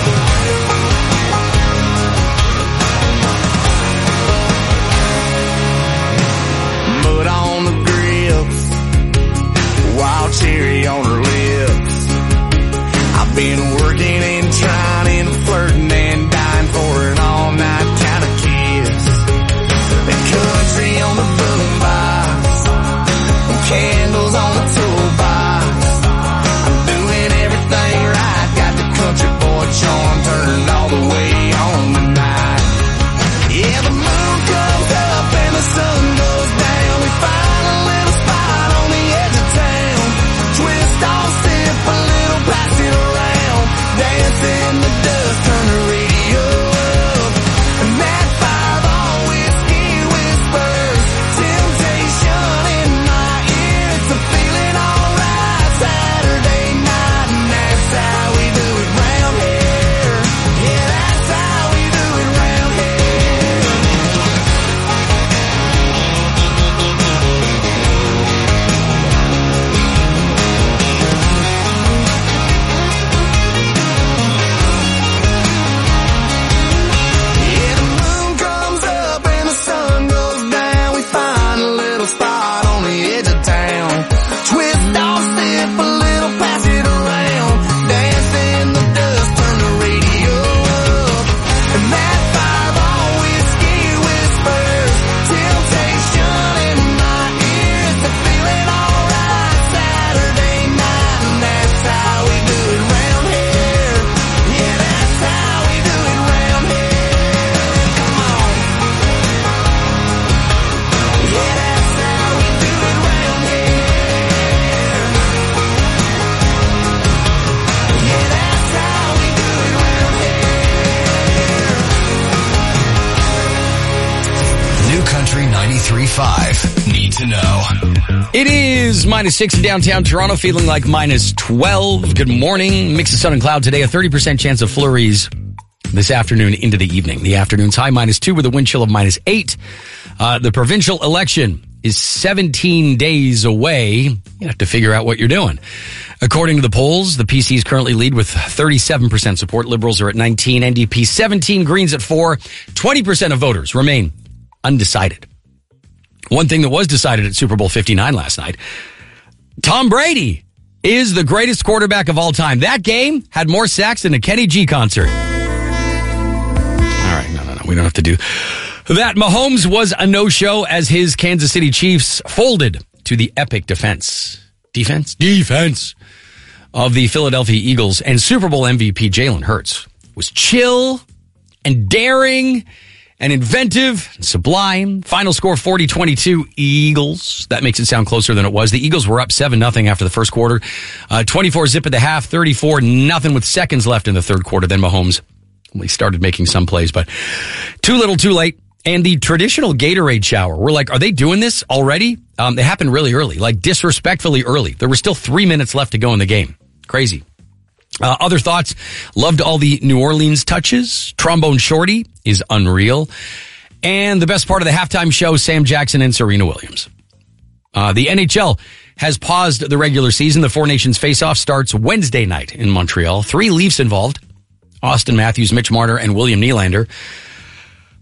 Mud on the grips, wild cherry on her lips. I've been working and trying and flirting and dying for an all-night kind of kiss. The country on the boombox, candles on the toolbox. I'm doing everything right, got the country boy charm turned all the way on tonight. Yeah, the moon comes up and the sun goes down. We find a little spot on the edge of town. Twist off, step a little, pass it around. Dance in the dust, turn the radio up. And that 5-all whiskey whispers temptation in my ear. It's a feeling alright Saturday night, and that's how we do it round here. Yeah, that's how we do it round here. Yeah, the moon comes up and the sun goes down. We find a little spot on the edge of town. Twist off, step a little, pass it around. Dance in the dust, turn the radio up. And that 5-all whiskey whispers temptation in my ear. It's a feeling alright Saturday night, and that's how we do it round here. Yeah, that's how we do it round here. Come on. Yeah, that's how we do it round here. Yeah, that's how we do it round here. New Country 93.5. Need to know. It is -6 in downtown Toronto, feeling like -12. Good morning. Mix of sun and cloud today. A 30% chance of flurries this afternoon into the evening. The afternoon's high -2 with a wind chill of -8. The provincial election is 17 days away. You have to figure out what you're doing. According to the polls, the PCs currently lead with 37% support. Liberals are at 19, NDP 17, Greens at 4. 20% of voters remain undecided. One thing that was decided at Super Bowl 59 last night, Tom Brady is the greatest quarterback of all time. That game had more sacks than a Kenny G concert. All right, no, we don't have to do that. Mahomes was a no-show as his Kansas City Chiefs folded to the epic defense of the Philadelphia Eagles, and Super Bowl MVP Jalen Hurts was chill and daring and inventive and sublime. Final score 40-22 Eagles. That makes it sound closer than it was. The Eagles were up 7-0 after the first quarter. 24-zip at the half, 34-0 with seconds left in the third quarter. Then Mahomes only started making some plays, but too little, too late. And the traditional Gatorade shower, we're like, are they doing this already? It happened really early, like disrespectfully early. There were still 3 minutes left to go in the game. Crazy. Other thoughts, loved all the New Orleans touches. Trombone Shorty is unreal. And the best part of the halftime show, Sam Jackson and Serena Williams. The NHL has paused the regular season. The Four Nations face-off starts Wednesday night in Montreal. 3 Leafs involved. Austin Matthews, Mitch Marner, and William Nylander.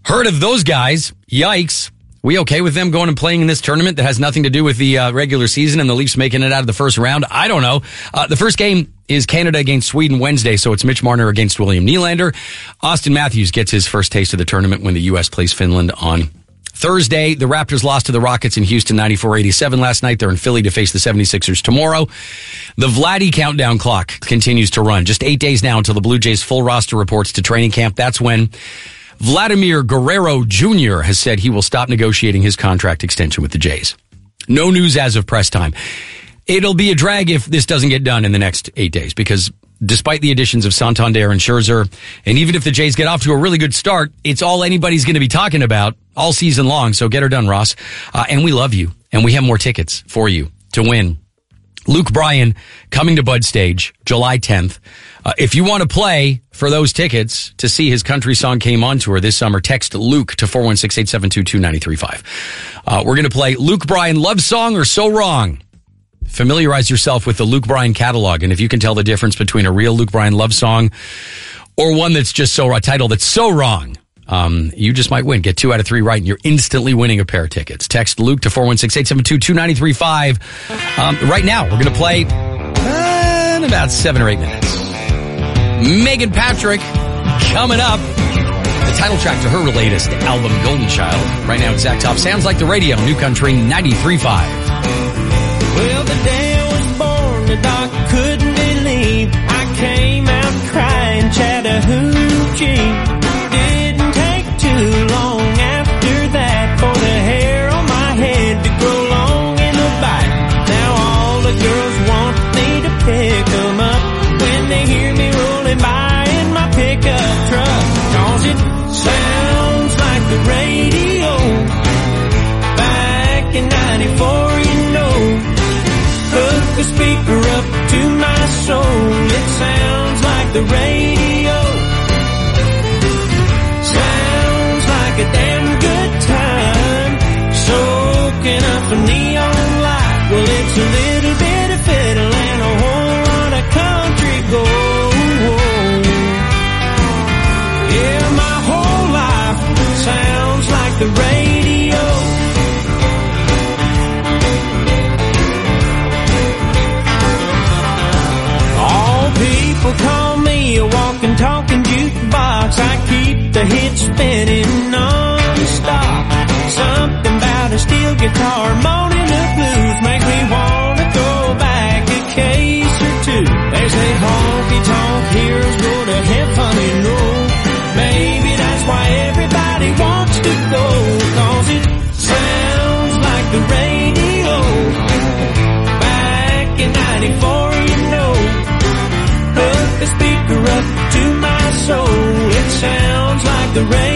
Heard of those guys? Yikes. We okay with them going and playing in this tournament that has nothing to do with the regular season and the Leafs making it out of the first round? I don't know. The first game is Canada against Sweden Wednesday, so it's Mitch Marner against William Nylander. Austin Matthews gets his first taste of the tournament when the U.S. plays Finland on Thursday. The Raptors lost to the Rockets in Houston 94-87 last night. They're in Philly to face the 76ers tomorrow. The Vladdy countdown clock continues to run. Just 8 days now until the Blue Jays full roster reports to training camp. That's when Vladimir Guerrero Jr. has said he will stop negotiating his contract extension with the Jays. No news as of press time. It'll be a drag if this doesn't get done in the next 8 days, because despite the additions of Santander and Scherzer, and even if the Jays get off to a really good start, it's all anybody's going to be talking about all season long. So get her done, Ross. And we love you, and we have more tickets for you to win. Luke Bryan coming to Bud Stage July 10th. If you want to play for those tickets to see his country song Came On tour this summer, text Luke to 416-872-2935. We're going to play Luke Bryan Love Song or So Wrong. Familiarize yourself with the Luke Bryan catalog, and if you can tell the difference between a real Luke Bryan love song or one that's just a title that's so wrong, you just might win. Get 2 out of 3 right, and you're instantly winning a pair of tickets. Text Luke to 416-872-2935. Right now, we're going to play in about 7 or 8 minutes. Megan Patrick coming up. The title track to her latest album, Golden Child. Right now, Exact Top. Sounds like the radio. New Country 93.5. Well, the day I was born, the doc couldn't believe I came out crying Chattahoochee. Didn't take too long after that for the hair on my head to grow long in a bite. Now all the girls want me to pick them up when they hear me rolling by in my pickup truck. 'Cause it sounds like the radio back in 94, you know. Hook a speaker up to my soul. It sounds like the radio. Sounds like a damn good time. Soaking up a neon light. Well, it's a little bit of fiddle and a whole lot of country gold. Yeah, my whole life sounds like the radio. People call me a walking, talking jukebox. I keep the hits spinning non-stop. Something about a steel guitar moaning the blues makes me want to throw back a case or two. They say honky-tonk heroes go to heaven, you know. Maybe that's why everybody wants to go. 'Cause it sounds like the radio back in 94, you know. Hook the speaker up to my soul. It sounds like the rain.